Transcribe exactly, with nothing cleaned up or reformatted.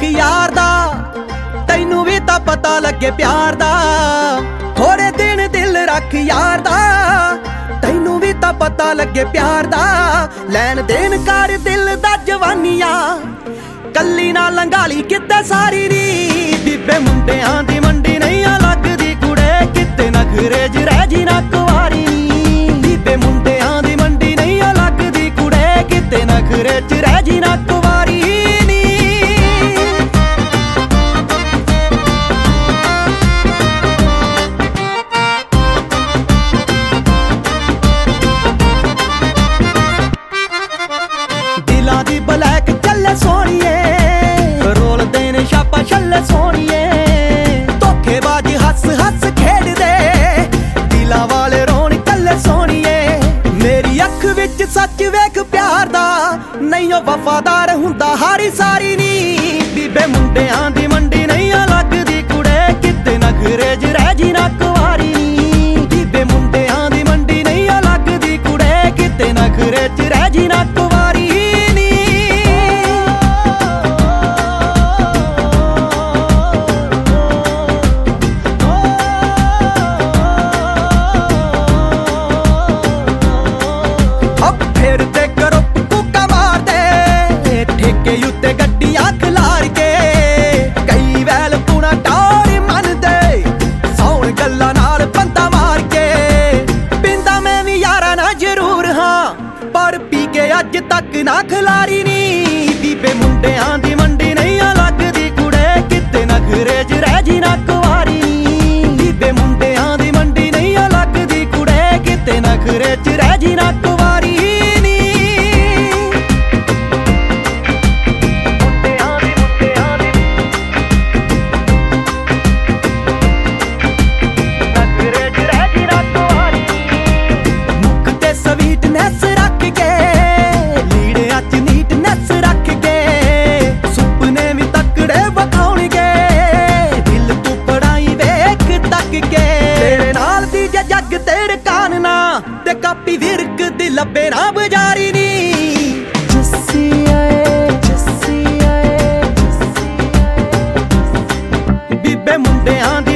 यार दा तैनू भी तां पता लगे प्यार दा। थोड़े दिन दिल रख यार दा तैनू भी तां पता लगे प्यार दा। लैन देन कर दिल दा जवानियां कल्ली ना लंगाली किते सारी नी। बीबे मुंडियां दी मंडी नहीं लगदी कुड़े किते नखरे च रह जी ना कुवारी। बीबे मुंडियां दी मंडी नहीं लगदी कुड़े किते नखरे च रह जी ना कुवारी। दिलां दी ब्लैक चले सोनिए रोल देने छापा छले सोनिए। धोखेबाज हस हस खेड दे दिलां वाले रोन कले सोनिए। मेरी अख विच सच वेख प्यार दा नहीं ओ वफादार हुंदा हारी सारी नी। बीबे मुंडियां दी मंडी नहीं लगदी कुड़े किते नखरे च रह जी ना कुवारी। बीबे मुंडियां दी मंडी नहीं लगदी कुड़े किते नखरे च रह जी ना कुवारी। उत्ते गड्डियां खलार के कई वैल पुना टौर मन दे सौन गल्लां नाल बंदा मार के। पिंदा मैं भी यारा ना जरूर हाँ पर पी के अज तक ना खिलारी नी। बीबे मुंडियां दी मंडी नहीं लगदी कुड़े किते नखरे च रह जी ना कुवारी। बीबे मुंडियां दी मंडी नहीं लगदी कुड़े किते नखरे च रह जी ना कुवारी। स्वीटनेस रख के लीड़ियां च नीटनेस रख के सुपने भी तकड़े वखाउणगे। दिल तू पढ़ाई वेख तक के तेरे नाल दी जे जग तेरे कानना ते कापी विरक दी लब्बे ना बजारी नी। जस्सी आए जस्सी आए बीबे मुंडियां